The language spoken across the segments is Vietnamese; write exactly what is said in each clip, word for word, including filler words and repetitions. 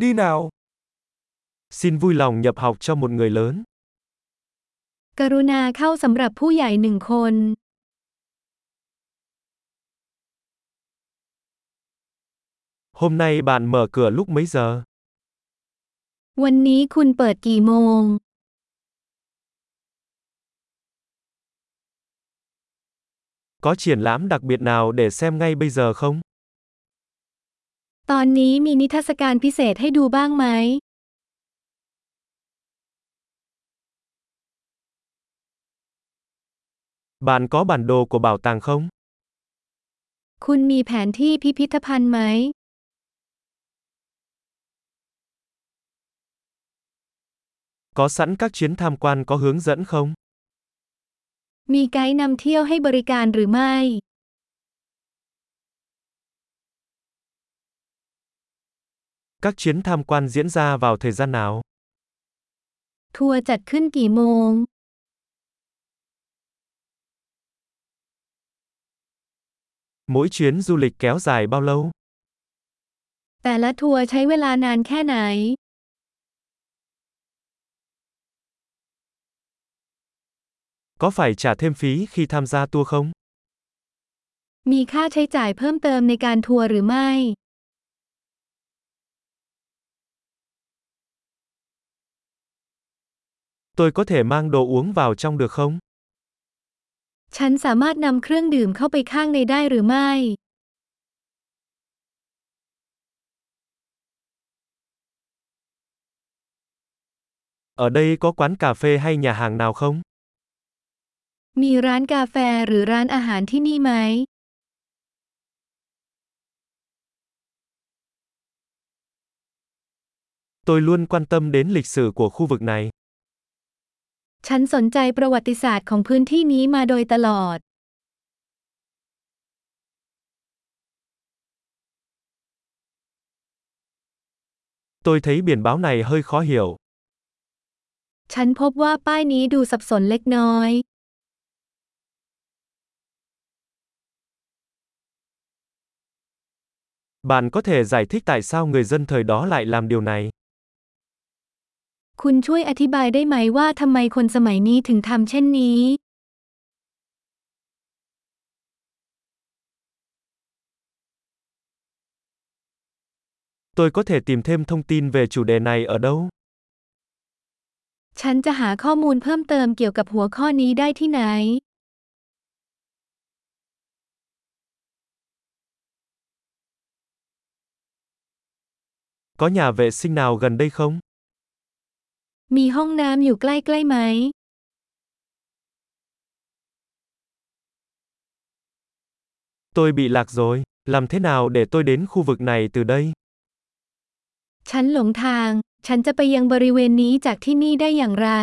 Đi nào. Xin vui lòng nhập học cho một người lớn. กรุณาเข้าสำหรับผู้ใหญ่หนึ่งคน Hôm nay bạn mở cửa lúc mấy giờ? วันนี้คุณเปิดกี่โมง Có triển lãm đặc biệt nào để xem ngay bây giờ không? ตอนนี้มีนิทรรศการพิเศษให้ดูบ้างไหม Bạn có bản đồ của bảo tàng không? คุณมีแผนที่พิพิธภัณฑ์ไหม Có sẵn các chuyến tham quan có hướng dẫn không? มีไกด์นำเที่ยวให้บริการหรือไม่ Các chuyến tham quan diễn ra vào thời gian nào? ทัวร์จัดขึ้นกี่โมง Mỗi chuyến du lịch kéo dài bao lâu? แต่ละทัวร์ใช้เวลานานแค่ไหน Có phải trả thêm phí khi tham gia tour không? มีค่าใช้จ่ายเพิ่มเติมในการทัวร์หรือไม่ Tôi có thể mang đồ uống vào trong được không? ฉันสามารถนำเครื่องดื่มเข้าไปข้างในได้หรือไม่ Ở đây có quán cà phê hay nhà hàng nào không? มีร้านกาแฟหรือร้านอาหารที่นี่ไหม Tôi luôn quan tâm đến lịch sử của khu vực này. ฉันสนใจประวัติศาสตร์ของพื้นที่นี้มาโดยตลอด Tôi thấy biển báo này hơi khó hiểu. ฉันพบว่าป้ายนี้ดูสับสนเล็กน้อย Bạn có thể giải thích tại sao người dân thời đó lại làm điều này? คุณช่วยอธิบายได้ไหมว่าทำไมคนสมัยนี้ถึงทำเช่นนี้ Tôi có thể tìm thêm thông tin về chủ đề này ở đâu? ฉันจะหาข้อมูลเพิ่มเติมเกี่ยวกับหัวข้อนี้ได้ที่ไหน Có nhà vệ sinh nào gần đây không? มีห้องน้ำอยู่ใกล้ๆไหม Tôi bị lạc rồi. Làm thế nào để tôi đến khu vực này từ đây? ฉันหลงทาง ฉันจะไปยังบริเวณนี้จากที่นี่ได้อย่างไร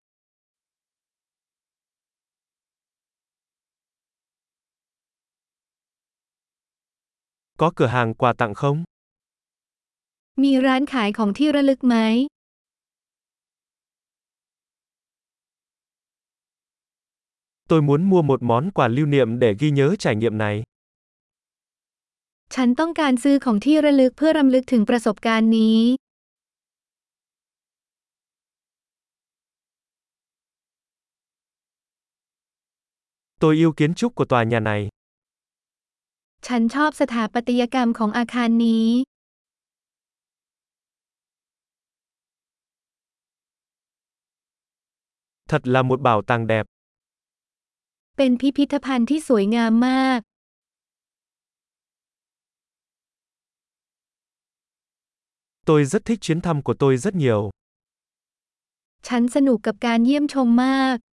Có cửa hàng quà tặng không? มีร้านขายของที่ระลึกไหม Tôi muốn mua một món quà lưu niệm để ghi nhớ trải nghiệm này. ฉันต้องการซื้อของที่ระลึกเพื่อรำลึกถึงประสบการณ์นี้ Tôi yêu kiến trúc của tòa nhà này. ฉันชอบสถาปัตยกรรมของอาคารนี้ Thật là một bảo tàng đẹp. เป็นพิพิธภัณฑ์ที่สวยงามมาก Tôi rất thích chuyến thăm của tôi rất nhiều. ฉันสนุกกับการเยี่ยมชมมาก